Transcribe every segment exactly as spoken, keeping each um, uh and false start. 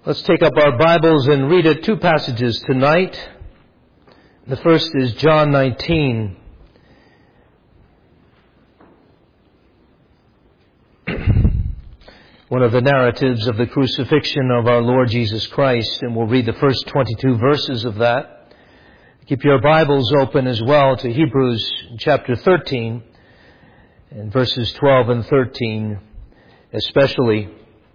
Let's take up our Bibles and read at two passages tonight. The first is John nineteen. One of the narratives of the crucifixion of our Lord Jesus Christ, and we'll read the first twenty-two verses of that. Keep your Bibles open as well to Hebrews chapter thirteen and verses twelve and thirteen especially.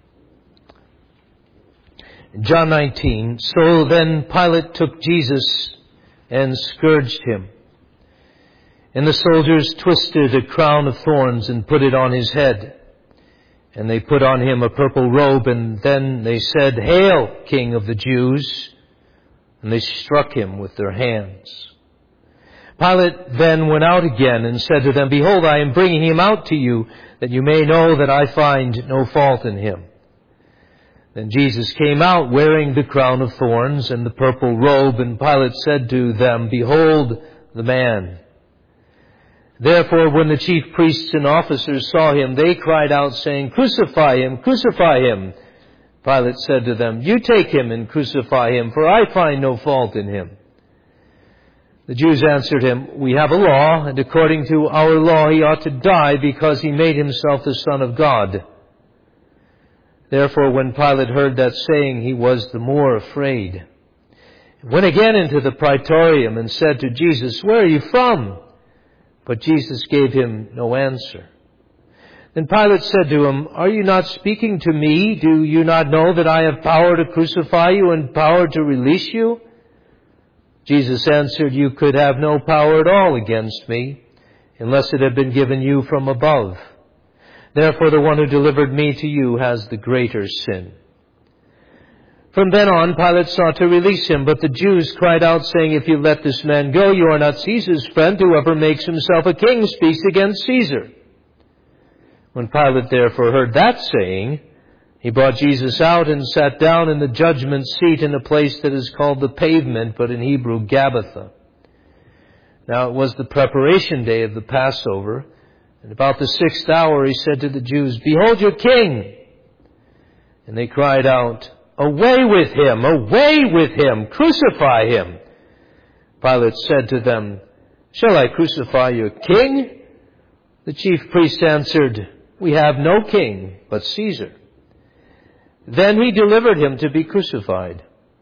John nineteen, so then Pilate took Jesus and scourged him. And the soldiers twisted a crown of thorns and put it on his head. And they put on him a purple robe, and then they said, "Hail, King of the Jews!" And they struck him with their hands. Pilate then went out again and said to them, "Behold, I am bringing him out to you, that you may know that I find no fault in him." Then Jesus came out wearing the crown of thorns and the purple robe, and Pilate said to them, "Behold the man." Therefore, when the chief priests and officers saw him, they cried out, saying, "Crucify him, crucify him." Pilate said to them, "You take him and crucify him, for I find no fault in him." The Jews answered him, "We have a law, and according to our law he ought to die, because he made himself the Son of God." Therefore, when Pilate heard that saying, he was the more afraid. He went again into the praetorium and said to Jesus, "Where are you from?" But Jesus gave him no answer. Then Pilate said to him, "Are you not speaking to me? Do you not know that I have power to crucify you and power to release you?" Jesus answered, "You could have no power at all against me, unless it had been given you from above. Therefore the one who delivered me to you has the greater sin." From then on, Pilate sought to release him, but the Jews cried out, saying, "If you let this man go, you are not Caesar's friend. Whoever makes himself a king speaks against Caesar." When Pilate therefore heard that saying, he brought Jesus out and sat down in the judgment seat in a place that is called the Pavement, but in Hebrew, Gabbatha. Now it was the preparation day of the Passover, and about the sixth hour he said to the Jews, "Behold your king!" And they cried out, "Away with him! Away with him! Crucify him!" Pilate said to them, "Shall I crucify your king?" The chief priests answered, "We have no king but Caesar." Then he delivered him to be crucified.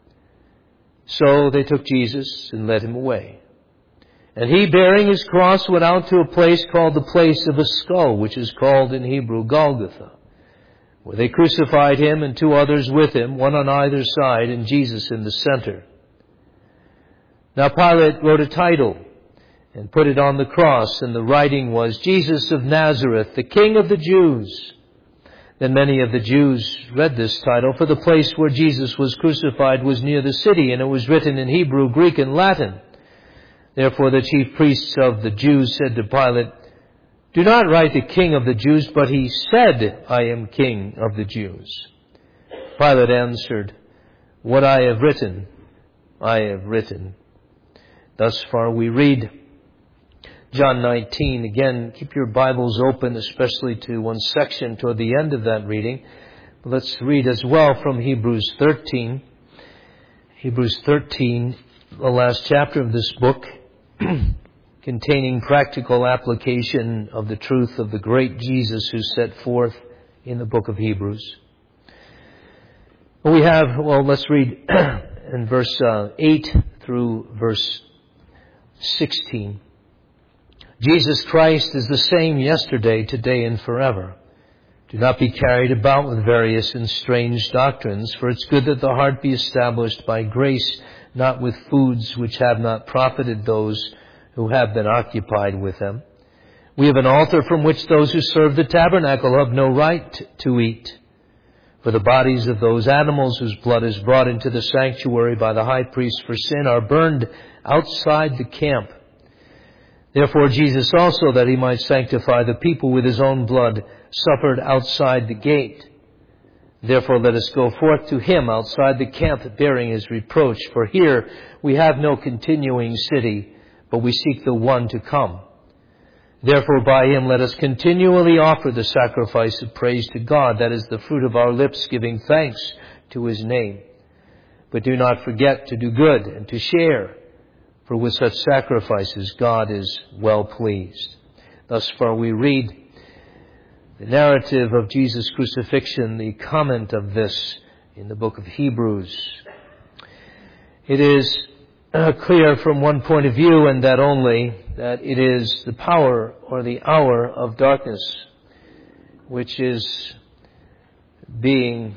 So they took Jesus and led him away. And he, bearing his cross, went out to a place called the place of a skull, which is called in Hebrew Golgotha, where they crucified him and two others with him, one on either side, and Jesus in the center. Now Pilate wrote a title and put it on the cross, and the writing was, "Jesus of Nazareth, the King of the Jews." Then many of the Jews read this title, for the place where Jesus was crucified was near the city, and it was written in Hebrew, Greek, and Latin. Therefore the chief priests of the Jews said to Pilate, "Do not write the King of the Jews, but he said, 'I am King of the Jews.'" Pilate answered, "What I have written, I have written." Thus far we read John nineteen. Again, keep your Bibles open, especially to one section toward the end of that reading. Let's read as well from Hebrews thirteen. Hebrews thirteen, the last chapter of this book, containing practical application of the truth of the great Jesus who set forth in the book of Hebrews. We have, well, let's read in verse uh, eight through verse sixteen. Jesus Christ is the same yesterday, today, and forever. Do not be carried about with various and strange doctrines, for it's good that the heart be established by grace, not with foods which have not profited those who have been occupied with them. We have an altar from which those who serve the tabernacle have no right to eat. For the bodies of those animals whose blood is brought into the sanctuary by the high priest for sin are burned outside the camp. Therefore Jesus also, that he might sanctify the people with his own blood, suffered outside the gate. Therefore let us go forth to him outside the camp, bearing his reproach. For here we have no continuing city, but we seek the one to come. Therefore by him let us continually offer the sacrifice of praise to God, that is the fruit of our lips, giving thanks to His name. But do not forget to do good and to share, for with such sacrifices God is well pleased. Thus far we read the narrative of Jesus' crucifixion, the comment of this in the book of Hebrews. It is uh, clear from one point of view, and that only, that it is the power or the hour of darkness which is being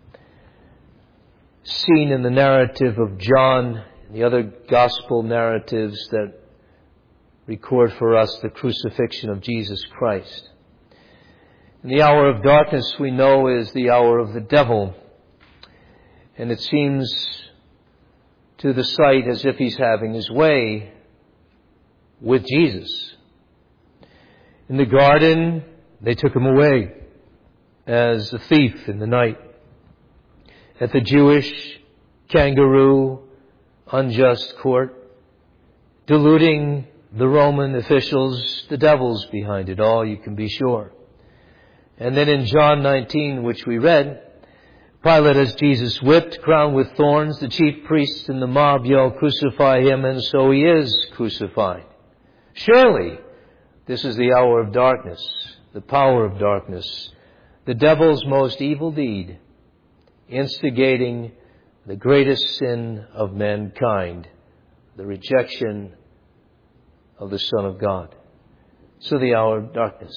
seen in the narrative of John and the other gospel narratives that record for us the crucifixion of Jesus Christ. And the hour of darkness, we know, is the hour of the devil. And it seems to the sight as if he's having his way with Jesus. In the garden, they took him away as a thief in the night. At the Jewish kangaroo, unjust court, deluding the Roman officials, the devil's behind it all, you can be sure. And then in John nineteen, which we read, Pilate has Jesus whipped, crowned with thorns. The chief priests and the mob yell, "Crucify him," and so he is crucified. Surely, this is the hour of darkness, the power of darkness, the devil's most evil deed, instigating the greatest sin of mankind, the rejection of the Son of God. So the hour of darkness.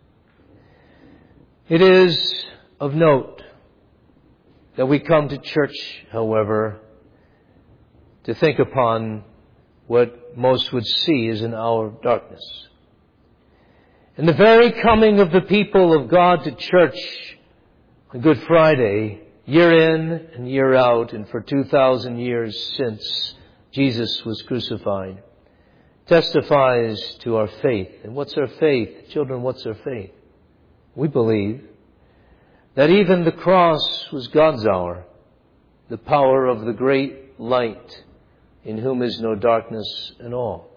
It is of note that we come to church, however, to think upon what most would see as an hour of darkness. And the very coming of the people of God to church on Good Friday, year in and year out, and for two thousand years since Jesus was crucified, testifies to our faith. And what's our faith? Children, what's our faith? We believe that even the cross was God's hour, the power of the great light, in whom is no darkness at all.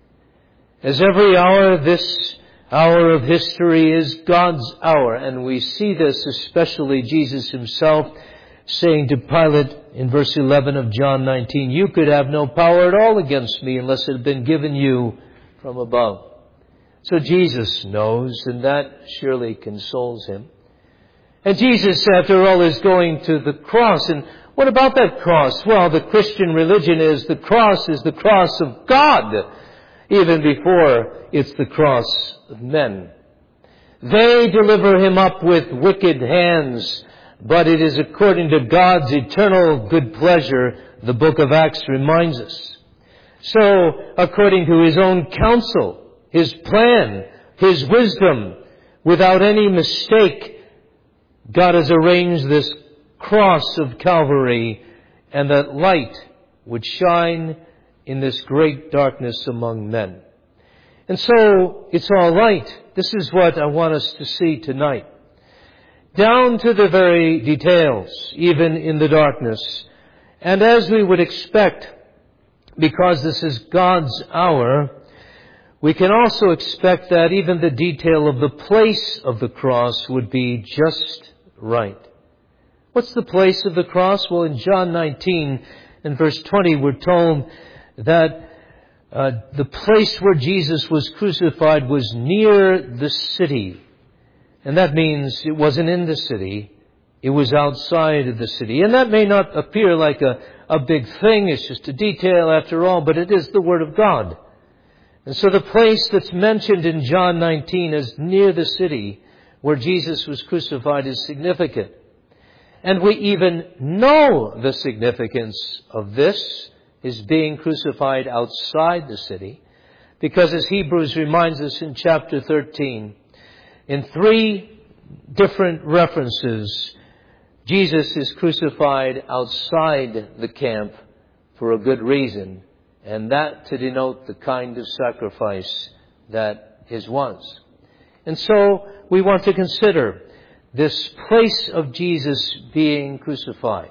As every hour, this hour of history is God's hour, and we see this especially Jesus himself saying to Pilate in verse eleven of John nineteen, "You could have no power at all against me unless it had been given you from above." So Jesus knows, and that surely consoles him. And Jesus, after all, is going to the cross. And what about that cross? Well, the Christian religion is the cross is the cross of God, even before it's the cross of men. They deliver him up with wicked hands, but it is according to God's eternal good pleasure, the book of Acts reminds us. So, according to his own counsel, his plan, his wisdom, without any mistake, God has arranged this cross of Calvary, and that light would shine in this great darkness among men. And so, it's all light. This is what I want us to see tonight. Down to the very details, even in the darkness. And as we would expect, because this is God's hour, we can also expect that even the detail of the place of the cross would be just right. What's the place of the cross? Well, in John nineteen and verse twenty, we're told that uh, the place where Jesus was crucified was near the city. And that means it wasn't in the city, it was outside of the city. And that may not appear like a, a big thing, it's just a detail after all, but it is the Word of God. And so the place that's mentioned in John nineteen as near the city where Jesus was crucified is significant. And we even know the significance of this, is being crucified outside the city, because as Hebrews reminds us in chapter thirteen, in three different references, Jesus is crucified outside the camp for a good reason, and that to denote the kind of sacrifice that his was. And so we want to consider this place of Jesus being crucified.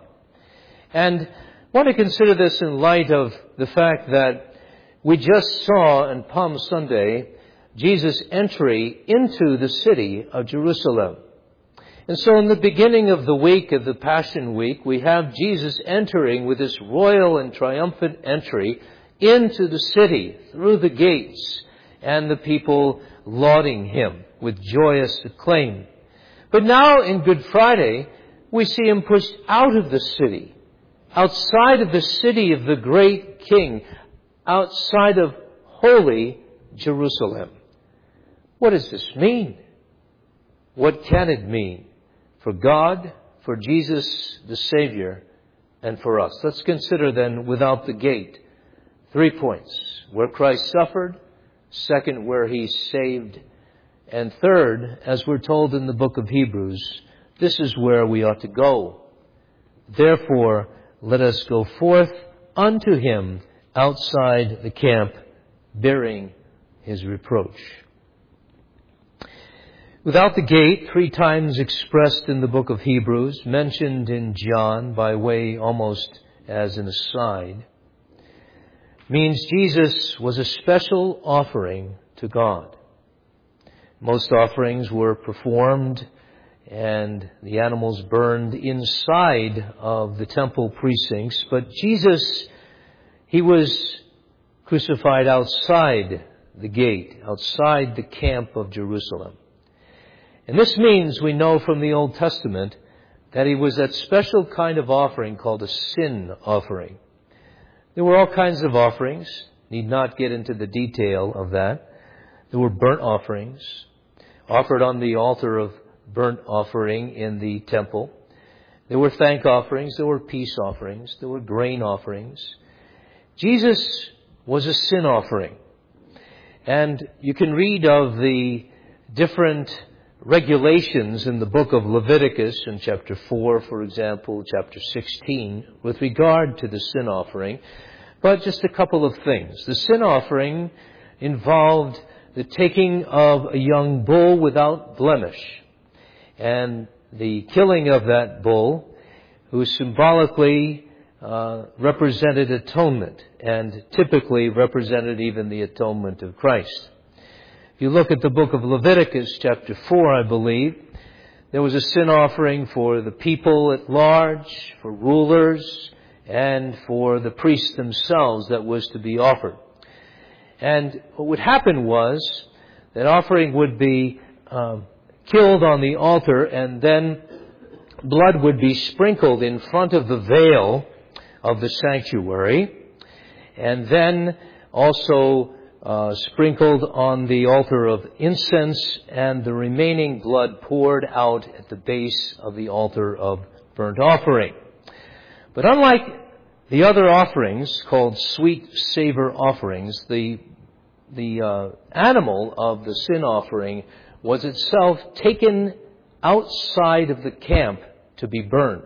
And want to consider this in light of the fact that we just saw on Palm Sunday Jesus' entry into the city of Jerusalem. And so in the beginning of the week of the Passion Week, we have Jesus entering with this royal and triumphant entry into the city through the gates, and the people lauding him with joyous acclaim. But now in Good Friday, we see him pushed out of the city, outside of the city of the great King, outside of holy Jerusalem. What does this mean? What can it mean for God, for Jesus the Savior, and for us? Let's consider then without the gate. Three points. Where Christ suffered. Second, where he saved. And third, as we're told in the book of Hebrews, this is where we ought to go. Therefore, let us go forth unto him outside the camp, bearing his reproach. Without the gate, three times expressed in the book of Hebrews, mentioned in John by way almost as an aside, means Jesus was a special offering to God. Most offerings were performed and the animals burned inside of the temple precincts, but Jesus, he was crucified outside the gate, outside the camp of Jerusalem. And this means, we know from the Old Testament, that he was that special kind of offering called a sin offering. There were all kinds of offerings. Need not get into the detail of that. There were burnt offerings offered on the altar of burnt offering in the temple. There were thank offerings. There were peace offerings. There were grain offerings. Jesus was a sin offering. And you can read of the different regulations in the book of Leviticus in chapter four, for example, chapter sixteen, with regard to the sin offering. But just a couple of things. The sin offering involved the taking of a young bull without blemish, and the killing of that bull, who symbolically uh, represented atonement, and typically represented even the atonement of Christ. If you look at the book of Leviticus, chapter four, I believe, there was a sin offering for the people at large, for rulers, and for the priests themselves that was to be offered. And what would happen was that offering would be uh, killed on the altar, and then blood would be sprinkled in front of the veil of the sanctuary, and then also uh, sprinkled on the altar of incense, and the remaining blood poured out at the base of the altar of burnt offering. But unlike the other offerings called sweet savor offerings, the the uh, animal of the sin offering was itself taken outside of the camp to be burned.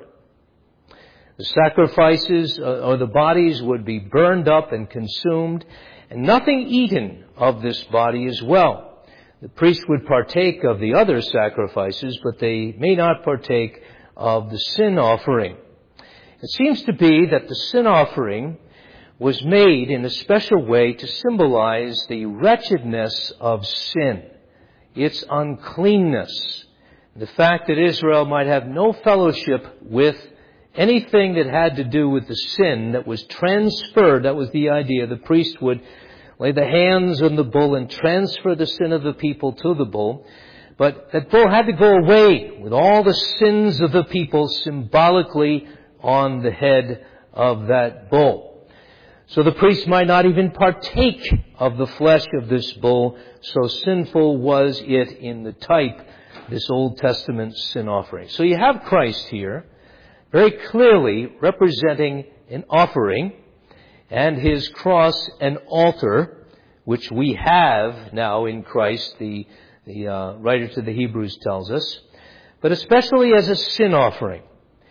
The sacrifices uh, or the bodies would be burned up and consumed, and nothing eaten of this body as well. The priest would partake of the other sacrifices, but they may not partake of the sin offering. It seems to be that the sin offering was made in a special way to symbolize the wretchedness of sin, its uncleanness, the fact that Israel might have no fellowship with anything that had to do with the sin that was transferred. That was the idea. The priest would lay the hands on the bull and transfer the sin of the people to the bull. But that bull had to go away with all the sins of the people symbolically on the head of that bull. So the priest might not even partake of the flesh of this bull, so sinful was it in the type, this Old Testament sin offering. So you have Christ here, very clearly representing an offering, and his cross an altar, which we have now in Christ, the, the uh, writer to the Hebrews tells us, but especially as a sin offering.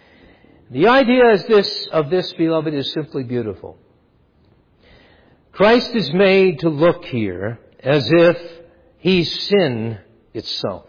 The idea is this, of this, beloved, is simply beautiful. Christ is made to look here as if he's sin itself.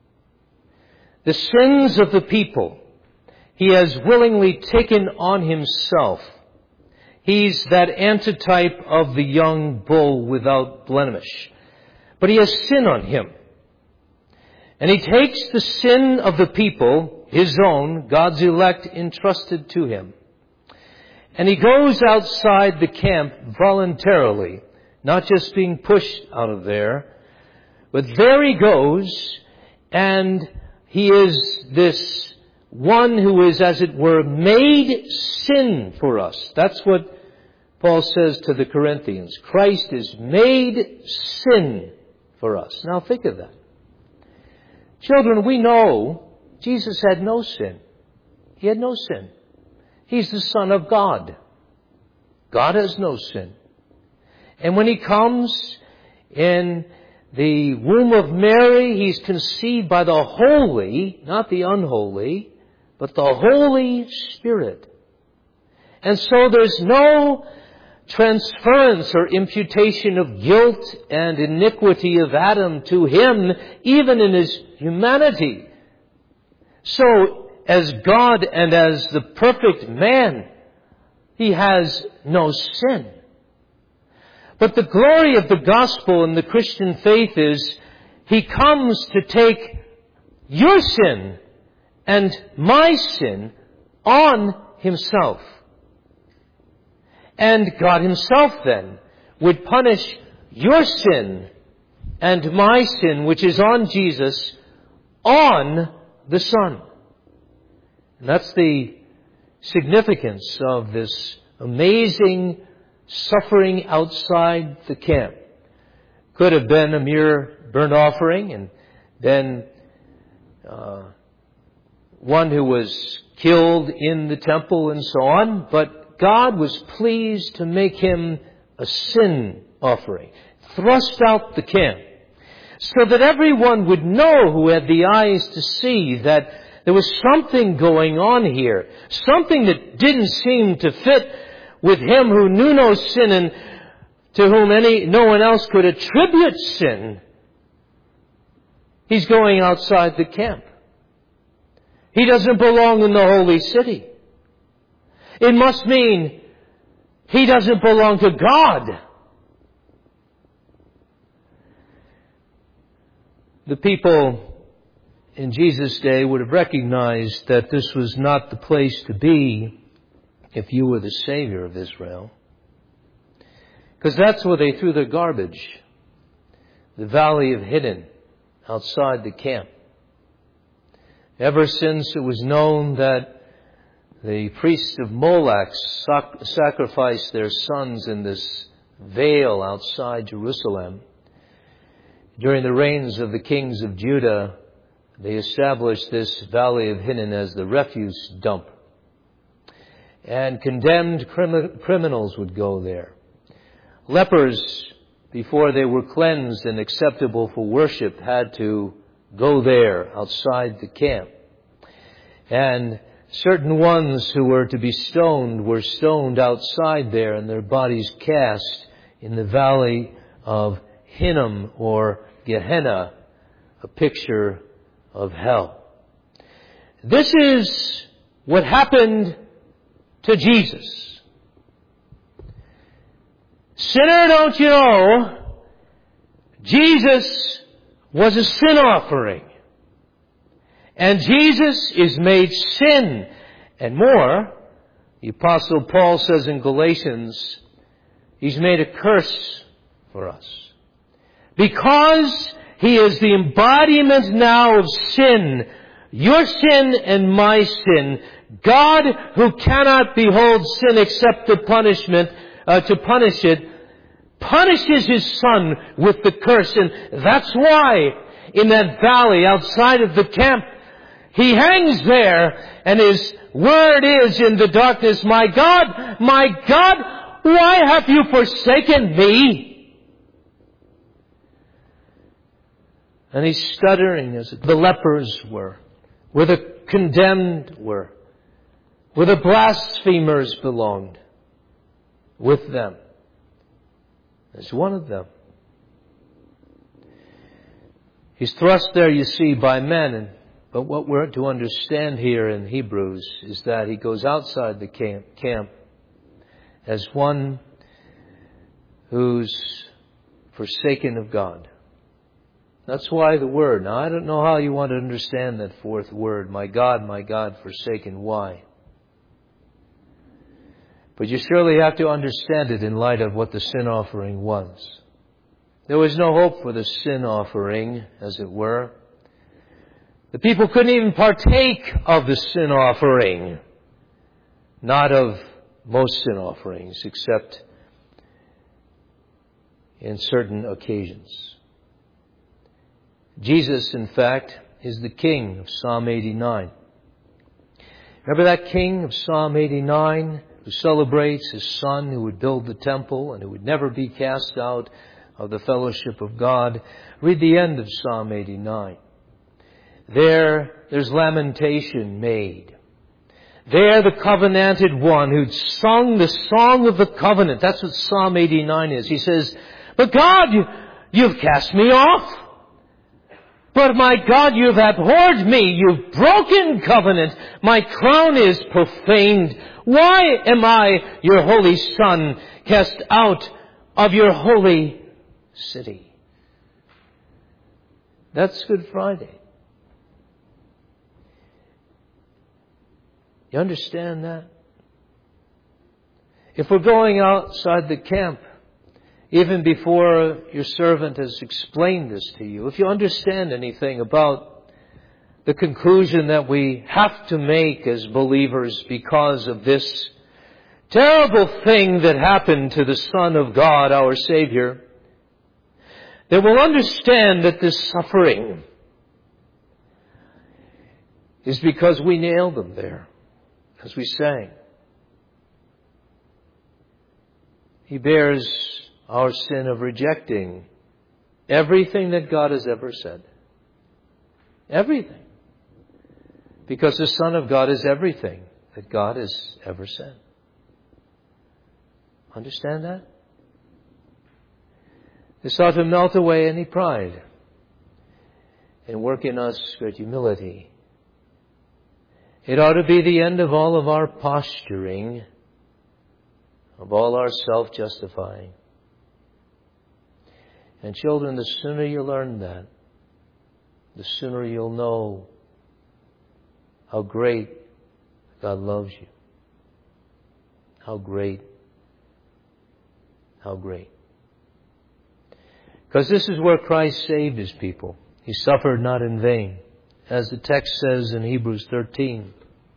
The sins of the people he has willingly taken on himself. He's that antitype of the young bull without blemish. But he has sin on him. And He takes the sin of the people, His own, God's elect, entrusted to Him. And He goes outside the camp voluntarily, not just being pushed out of there, but there He goes, and He is this one who is, as it were, made sin for us. That's what Paul says to the Corinthians. Christ is made sin for us. Now think of that. Children, we know Jesus had no sin. He had no sin. He's the Son of God. God has no sin. And when He comes in the womb of Mary, He's conceived by the Holy, not the unholy, but the Holy Spirit. And so there's no transference or imputation of guilt and iniquity of Adam to Him, even in His humanity. So, as God and as the perfect man, He has no sin. But the glory of the gospel and the Christian faith is He comes to take your sin and my sin on Himself. And God Himself then would punish your sin and my sin, which is on Jesus, on the Son. And that's the significance of this amazing suffering outside the camp. Could have been a mere burnt offering and then uh, one who was killed in the temple and so on, but God was pleased to make Him a sin offering, thrust out the camp, so that everyone would know who had the eyes to see that there was something going on here, something that didn't seem to fit with Him who knew no sin and to whom any no one else could attribute sin. He's going outside the camp. He doesn't belong in the holy city. It must mean He doesn't belong to God. The people in Jesus' day would have recognized that this was not the place to be if you were the Savior of Israel. Because that's where they threw their garbage. The Valley of Hinnom, outside the camp. Ever since it was known that the priests of Moloch sac- sacrificed their sons in this vale outside Jerusalem, during the reigns of the kings of Judah, they established this Valley of Hinnom as the refuse dump. And condemned crim- criminals would go there. Lepers, before they were cleansed and acceptable for worship, had to go there outside the camp. And certain ones who were to be stoned were stoned outside there and their bodies cast in the Valley of Hinnom or Gehenna, a picture of hell. This is what happened to Jesus. Sinner, don't you know, Jesus was a sin offering. And Jesus is made sin. And more, the Apostle Paul says in Galatians, He's made a curse for us. Because He is the embodiment now of sin, your sin and my sin, God, who cannot behold sin except the punishment, uh, to punish it, punishes His Son with the curse. And that's why in that valley outside of the camp, He hangs there, and His word is in the darkness, my God, my God, why have you forsaken me? And He's stuttering as the lepers were, where the condemned were, where the blasphemers belonged, with them. As one of them. He's thrust there, you see, by men, and But what we're to understand here in Hebrews is that He goes outside the camp, camp as one who's forsaken of God. That's why the word. Now, I don't know how you want to understand that fourth word. My God, my God, forsaken. Why? But you surely have to understand it in light of what the sin offering was. There was no hope for the sin offering, as it were. The people couldn't even partake of the sin offering. Not of most sin offerings, except in certain occasions. Jesus, in fact, is the king of Psalm eighty-nine. Remember that king of Psalm eighty-nine who celebrates his son who would build the temple and who would never be cast out of the fellowship of God? Read the end of Psalm eighty-nine. There, there's lamentation made. There, the covenanted one who'd sung the song of the covenant. That's what Psalm eighty-nine is. He says, but God, you, you've cast me off. But my God, you've abhorred me. You've broken covenant. My crown is profaned. Why am I, your holy son, cast out of your holy city? That's Good Friday. You understand that? If we're going outside the camp, even before your servant has explained this to you, if you understand anything about the conclusion that we have to make as believers because of this terrible thing that happened to the Son of God, our Savior, then we'll understand that this suffering is because we nailed Him there, as we sang. He bears our sin of rejecting everything that God has ever said. Everything. Because the Son of God is everything that God has ever said. Understand that? This ought to melt away any pride and work in us great humility. It ought to be the end of all of our posturing, of all our self-justifying. And children, the sooner you learn that, the sooner you'll know how great God loves you. How great. How great. Because this is where Christ saved His people. He suffered not in vain. As the text says in Hebrews thirteen.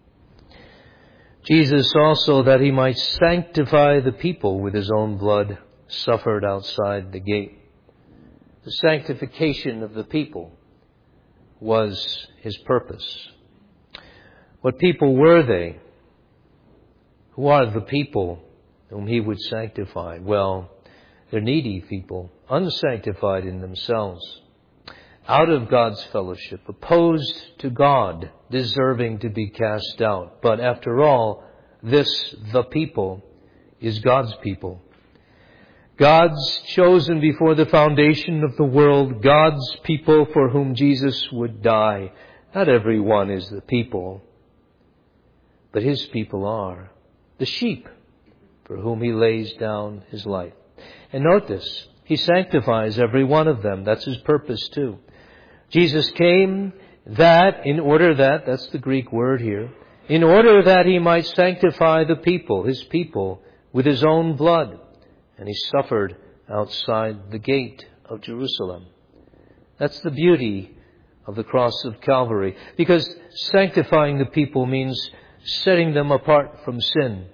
Jesus also, that He might sanctify the people with His own blood, suffered outside the gate. The sanctification of the people was His purpose. What people were they? Who are the people whom He would sanctify? Well, they're needy people, unsanctified in themselves, out of God's fellowship, opposed to God, deserving to be cast out. But after all, this, the people, is God's people. God's chosen before the foundation of the world, God's people for whom Jesus would die. Not everyone is the people, but His people are the sheep for whom He lays down His life. And note this, He sanctifies every one of them. That's His purpose too. Jesus came that, in order that, that's the Greek word here, in order that He might sanctify the people, His people, with His own blood. And He suffered outside the gate of Jerusalem. That's the beauty of the cross of Calvary. Because sanctifying the people means setting them apart from sin.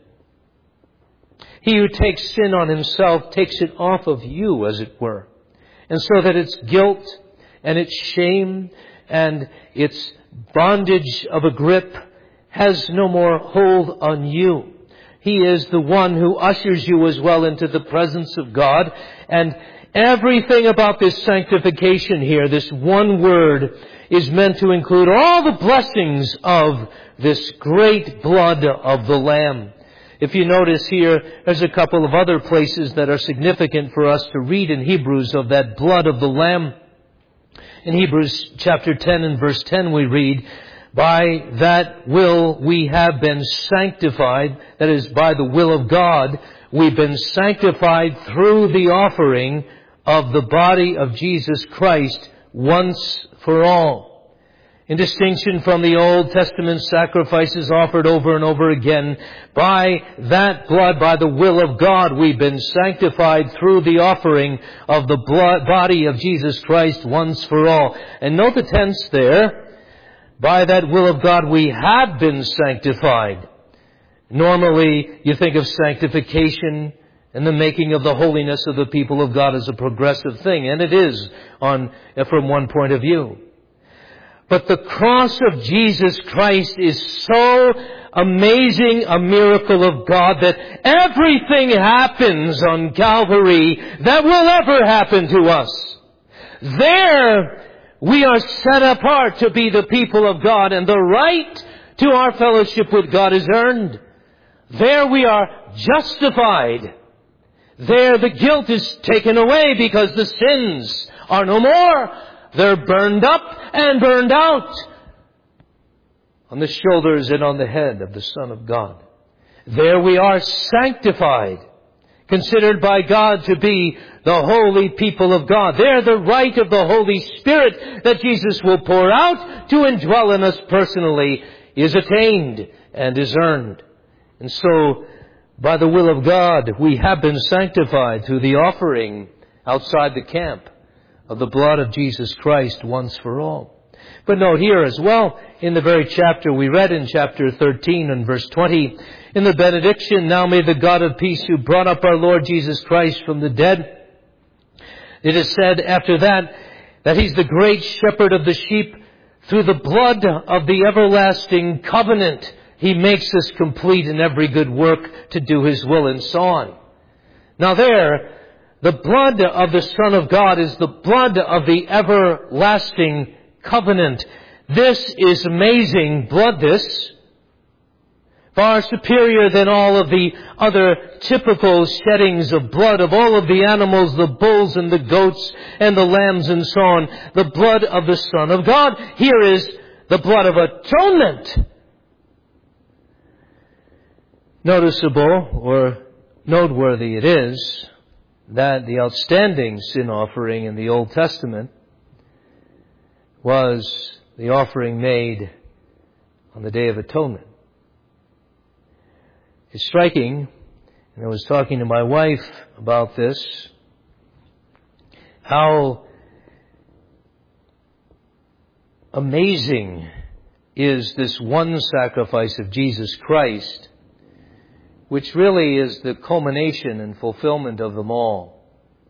He who takes sin on himself takes it off of you, as it were. And so that its guilt and its shame and its bondage of a grip has no more hold on you. He is the one who ushers you as well into the presence of God. And everything about this sanctification here, this one word, is meant to include all the blessings of this great blood of the Lamb. If you notice here, there's a couple of other places that are significant for us to read in Hebrews of that blood of the Lamb. In Hebrews chapter ten and verse ten we read, by that will we have been sanctified, that is, by the will of God, we've been sanctified through the offering of the body of Jesus Christ once for all. In distinction from the Old Testament sacrifices offered over and over again, by that blood, by the will of God, we've been sanctified through the offering of the blood, body of Jesus Christ once for all. And note the tense there. By that will of God, we have been sanctified. Normally, you think of sanctification and the making of the holiness of the people of God as a progressive thing, and it is on from one point of view. But the cross of Jesus Christ is so amazing a miracle of God that everything happens on Calvary that will ever happen to us. There we are set apart to be the people of God, and the right to our fellowship with God is earned. There we are justified. There the guilt is taken away because the sins are no more. They're burned up and burned out on the shoulders and on the head of the Son of God. There we are sanctified, considered by God to be the holy people of God. There the right of the Holy Spirit that Jesus will pour out to indwell in us personally is attained and is earned. And so, by the will of God, we have been sanctified through the offering outside the camp of the blood of Jesus Christ once for all. But note here as well, in the very chapter we read in chapter thirteen and verse twenty, in the benediction, now may the God of peace who brought up our Lord Jesus Christ from the dead, it is said after that, that He's the great shepherd of the sheep. Through the blood of the everlasting covenant, He makes us complete in every good work to do His will, and so on. Now there, the blood of the Son of God is the blood of the everlasting covenant. This is amazing blood, this. Far superior than all of the other typical sheddings of blood of all of the animals, the bulls and the goats and the lambs and so on. The blood of the Son of God. Here is the blood of atonement. Noticeable or noteworthy it is that the outstanding sin offering in the Old Testament was the offering made on the Day of Atonement. It's striking, and I was talking to my wife about this, how amazing is this one sacrifice of Jesus Christ, which really is the culmination and fulfillment of them all.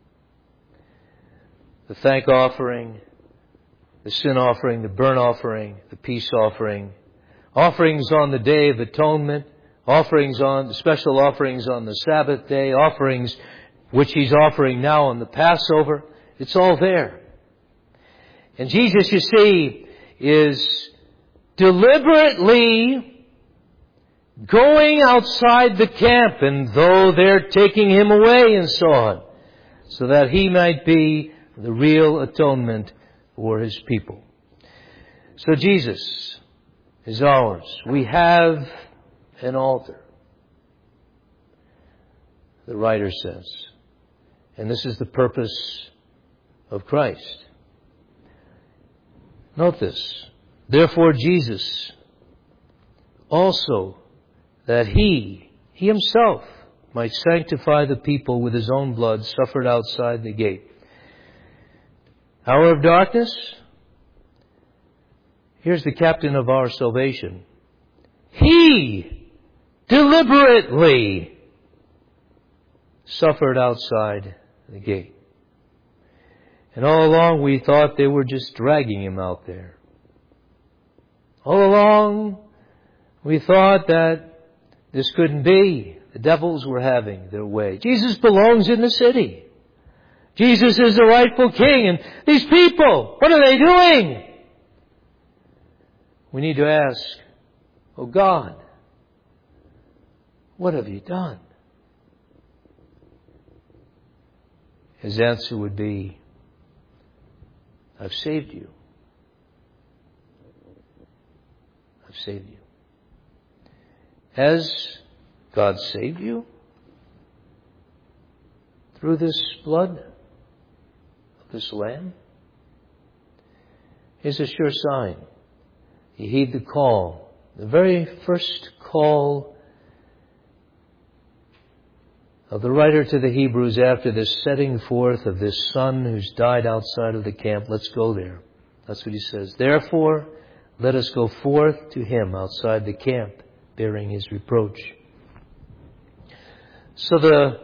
The thank offering, the sin offering, the burnt offering, the peace offering, offerings on the Day of Atonement, offerings on, special offerings on the Sabbath day, offerings which He's offering now on the Passover. It's all there. And Jesus, you see, is deliberately going outside the camp, and though they're taking Him away and so on, so that He might be the real atonement for His people. So Jesus is ours. We have an altar, the writer says. And this is the purpose of Christ. Note this. Therefore Jesus also, that He, He Himself, might sanctify the people with His own blood, suffered outside the gate. Hour of darkness? Here's the captain of our salvation. He deliberately suffered outside the gate. And all along we thought they were just dragging Him out there. All along we thought that this couldn't be. The devils were having their way. Jesus belongs in the city. Jesus is the rightful king. And these people, what are they doing? We need to ask, oh God, what have you done? His answer would be, I've saved you. I've saved you. Has God saved you through this blood of this Lamb? is a sure sign. You heed the call. The very first call of the writer to the Hebrews after this setting forth of this son who's died outside of the camp. Let's go there. That's what he says. Therefore, let us go forth to him outside the camp, bearing his reproach. So the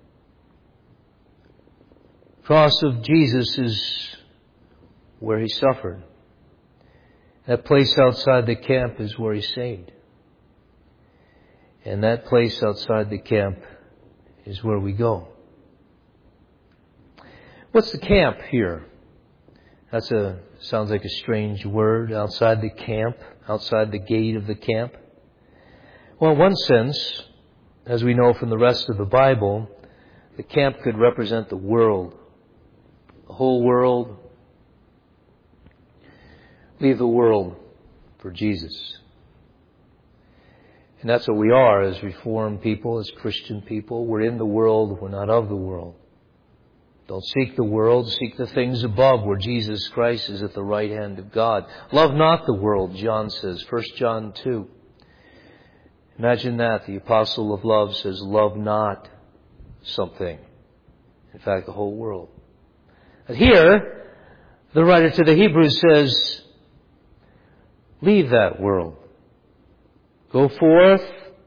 cross of Jesus is where he suffered. That place outside the camp is where he saved. And that place outside the camp is where we go. What's the camp here? That's a, sounds like a strange word, outside the camp, outside the gate of the camp. Well, in one sense, as we know from the rest of the Bible, the camp could represent the world, the whole world. Leave the world for Jesus. And that's what we are as Reformed people, as Christian people. We're in the world, we're not of the world. Don't seek the world, seek the things above where Jesus Christ is at the right hand of God. Love not the world, John says, First John two. Imagine that. The apostle of love says, love not something. In fact, the whole world. But here, the writer to the Hebrews says, leave that world. Go forth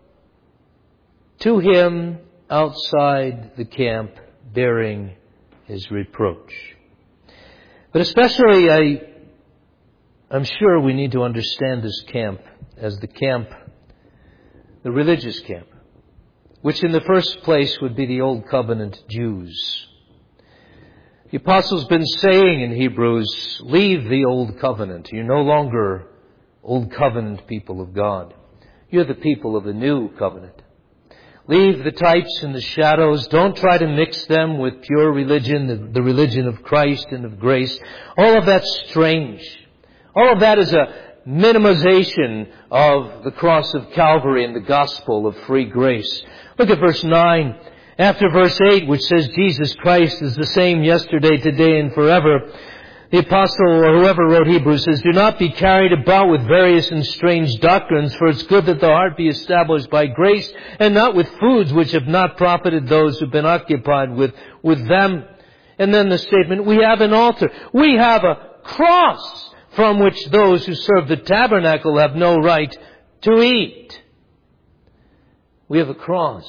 to him outside the camp, bearing his reproach. But especially, I, I'm sure we need to understand this camp as the camp, the religious camp, which in the first place would be the Old Covenant Jews. The apostle's been saying in Hebrews, leave the Old Covenant. You're no longer Old Covenant people of God. You're the people of the New Covenant. Leave the types and the shadows. Don't try to mix them with pure religion, the, the religion of Christ and of grace. All of that's strange. All of that is a minimization of the cross of Calvary and the gospel of free grace. Look at verse nine. After verse eight, which says Jesus Christ is the same yesterday, today, and forever, the apostle or whoever wrote Hebrews says, do not be carried about with various and strange doctrines, for it's good that the heart be established by grace, and not with foods which have not profited those who've been occupied with, with them. And then the statement, we have an altar. We have a cross from which those who serve the tabernacle have no right to eat. We have a cross.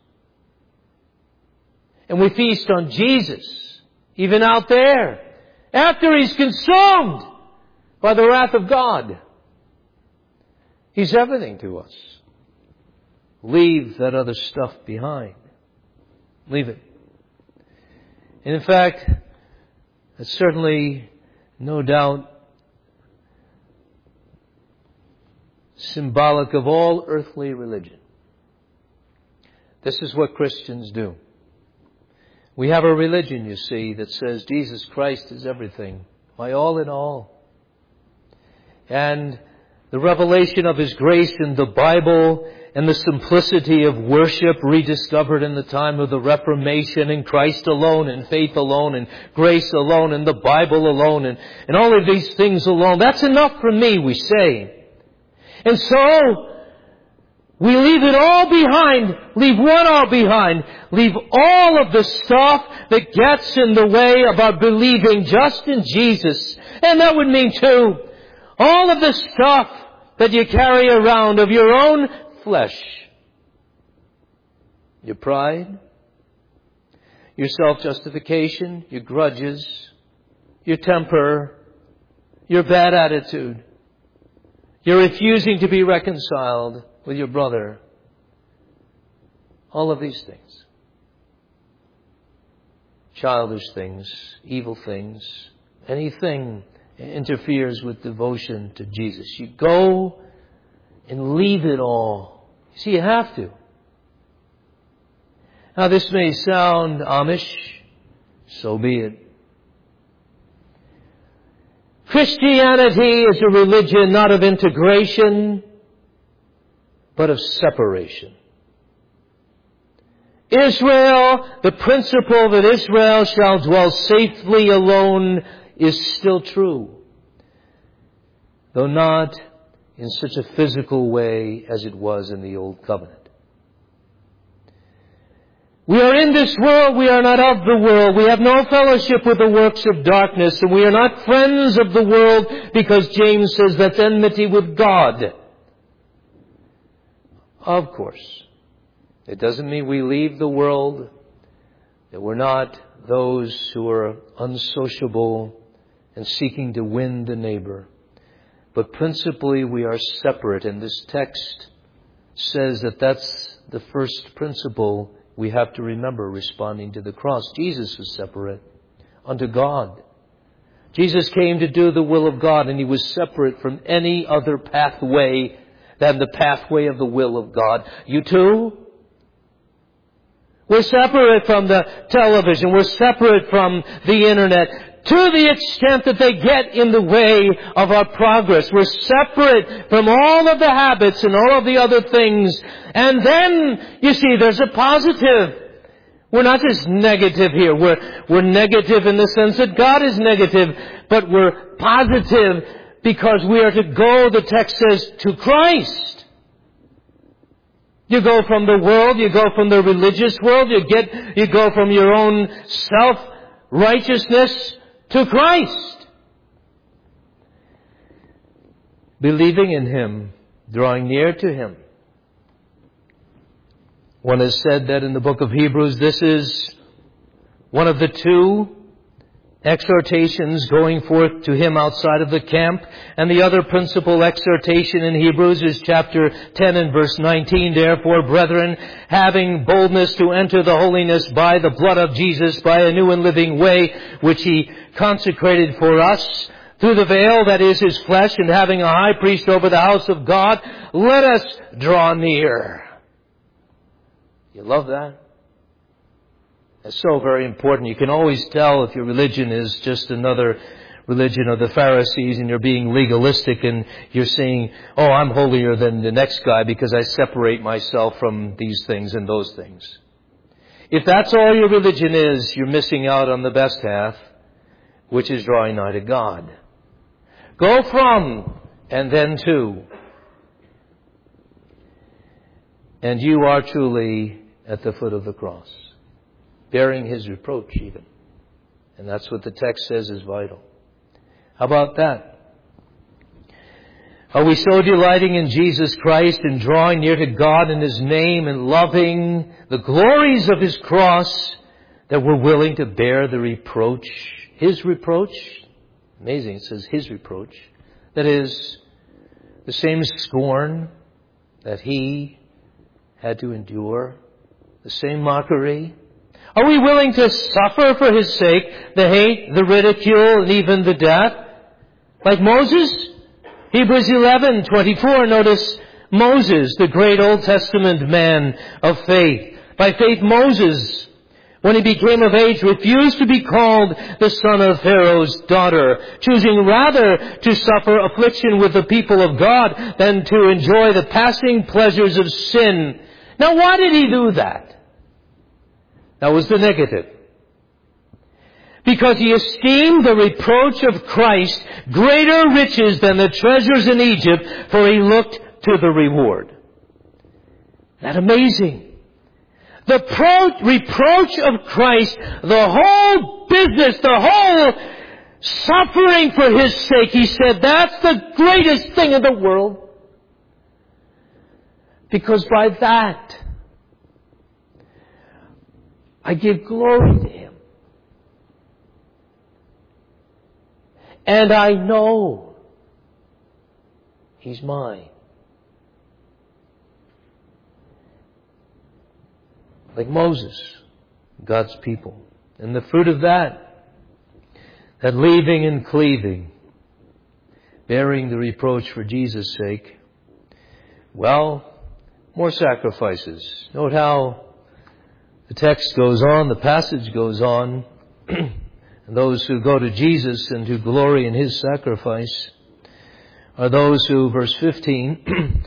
And we feast on Jesus, even out there, after he's consumed by the wrath of God. He's everything to us. Leave that other stuff behind. Leave it. And in fact, it's certainly, no doubt, symbolic of all earthly religion. This is what Christians do. We have a religion, you see, that says Jesus Christ is everything, my all in all. And the revelation of His grace in the Bible and the simplicity of worship rediscovered in the time of the Reformation, in Christ alone, in faith alone, in grace alone, in the Bible alone, and, and all of these things alone. That's enough for me, we say. And so, we leave it all behind. Leave what all behind? Leave all of the stuff that gets in the way about believing just in Jesus. And that would mean too, all of the stuff that you carry around of your own flesh. Your pride, your self-justification, your grudges, your temper, your bad attitude, your refusing to be reconciled with your brother. All of these things. Childish things, evil things, anything interferes with devotion to Jesus. You go and leave it all. See, you have to. Now, this may sound Amish. So be it. Christianity is a religion not of integration, but of separation. Israel, the principle that Israel shall dwell safely alone is still true. though not in such a physical way as it was in the Old Covenant. We are in this world, we are not of the world. We have no fellowship with the works of darkness, and we are not friends of the world, because James says that's enmity with God. Of course, it doesn't mean we leave the world, that we're not those who are unsociable and seeking to win the neighbor. But principally we are separate, and this text says that that's the first principle we have to remember responding to the cross. Jesus was separate unto God. Jesus came to do the will of God, and He was separate from any other pathway than the pathway of the will of God. You too? We're separate from the television. We're separate from the internet to the extent that they get in the way of our progress. We're separate from all of the habits and all of the other things. And then, you see, there's a positive. We're not just negative here. We're, we're negative in the sense that God is negative, but we're positive because we are to go, the text says, to Christ. You go from the world, you go from the religious world, you get, you go from your own self-righteousness to Christ. Believing in Him, drawing near to Him. One has said that in the book of Hebrews, this is one of the two exhortations going forth to him outside of the camp. And the other principal exhortation in Hebrews is chapter ten and verse nineteen. Therefore, brethren, having boldness to enter the holiness by the blood of Jesus, by a new and living way, which He consecrated for us, through the veil that is His flesh, and having a high priest over the house of God, let us draw near. You love that? That's so very important. You can always tell if your religion is just another religion of the Pharisees and you're being legalistic and you're saying, oh, I'm holier than the next guy because I separate myself from these things and those things. If that's all your religion is, you're missing out on the best half, which is drawing nigh to God. Go from and then to. And you are truly at the foot of the cross, bearing His reproach even. And that's what the text says is vital. How about that? Are we so delighting in Jesus Christ and drawing near to God in His name and loving the glories of His cross that we're willing to bear the reproach, His reproach? Amazing, it says His reproach. That is, the same scorn that He had to endure, the same mockery. Are we willing to suffer for His sake the hate, the ridicule, and even the death? Like Moses? Hebrews eleven twenty-four, notice Moses, the great Old Testament man of faith. By faith, Moses, when he became of age, refused to be called the son of Pharaoh's daughter, choosing rather to suffer affliction with the people of God than to enjoy the passing pleasures of sin. Now, why did he do that? That was the negative. Because he esteemed the reproach of Christ greater riches than the treasures in Egypt, for he looked to the reward. Isn't that amazing? The pro- reproach of Christ, the whole business, the whole suffering for His sake, he said, that's the greatest thing in the world. Because by that, I give glory to Him. And I know He's mine. Like Moses, God's people. And the fruit of that, that leaving and cleaving, bearing the reproach for Jesus' sake, well, more sacrifices. Note how the text goes on, the passage goes on. And those who go to Jesus and who glory in His sacrifice are those who, verse fifteen,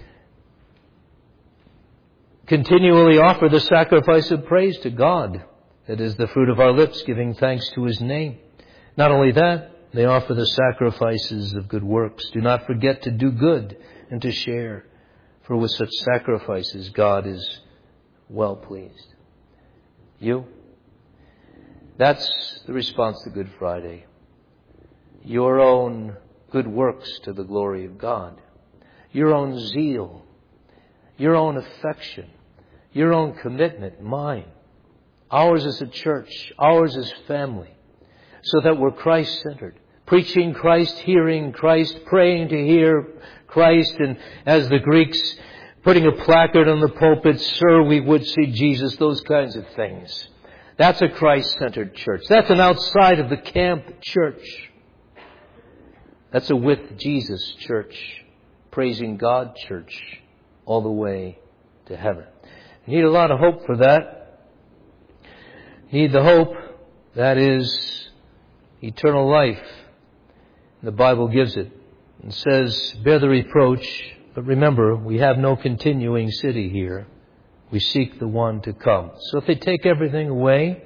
continually offer the sacrifice of praise to God. That is the fruit of our lips, giving thanks to His name. Not only that, They offer the sacrifices of good works. Do not forget to do good and to share, for with such sacrifices God is well pleased. You? That's the response to Good Friday. Your own good works to the glory of God. Your own zeal. Your own affection. Your own commitment. Mine. Ours as a church. Ours as family. So that we're Christ-centered. Preaching Christ, hearing Christ, praying to hear Christ. And as the Greeks, putting a placard on the pulpit, "Sir, we would see Jesus," those kinds of things. That's a Christ-centered church. That's an outside of the camp church. That's a with Jesus church. Praising God church all the way to heaven. You need a lot of hope for that. You need the hope that is eternal life. The Bible gives it and says, "Bear the reproach, but remember, we have no continuing city here. We seek the one to come." So if they take everything away,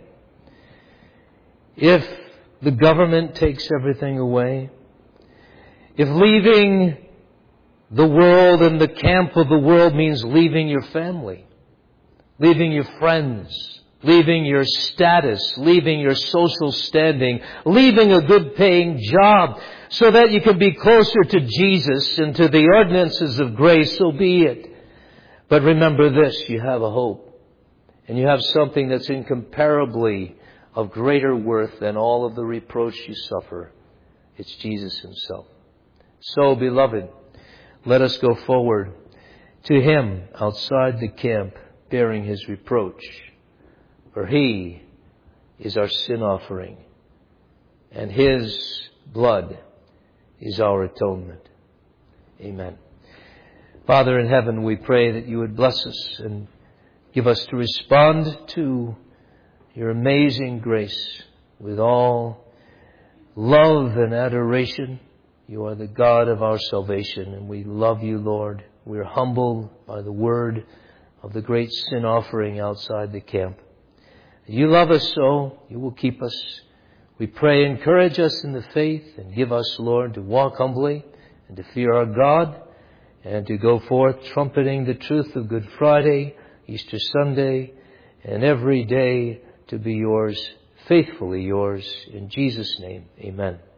if the government takes everything away, if leaving the world and the camp of the world means leaving your family, leaving your friends, leaving your status, leaving your social standing, leaving a good paying job so that you can be closer to Jesus and to the ordinances of grace, so be it. But remember this, you have a hope. And you have something that's incomparably of greater worth than all of the reproach you suffer. It's Jesus Himself. So, beloved, let us go forward to Him outside the camp, bearing His reproach. For He is our sin offering, and His blood is our atonement. Amen. Father in heaven, we pray that you would bless us and give us to respond to your amazing grace with all love and adoration. You are the God of our salvation, and we love you, Lord. We're humbled by the word of the great sin offering outside the camp. You love us so, you will keep us. We pray, encourage us in the faith and give us, Lord, to walk humbly and to fear our God and to go forth trumpeting the truth of Good Friday, Easter Sunday, and every day to be yours, faithfully yours. In Jesus' name, amen.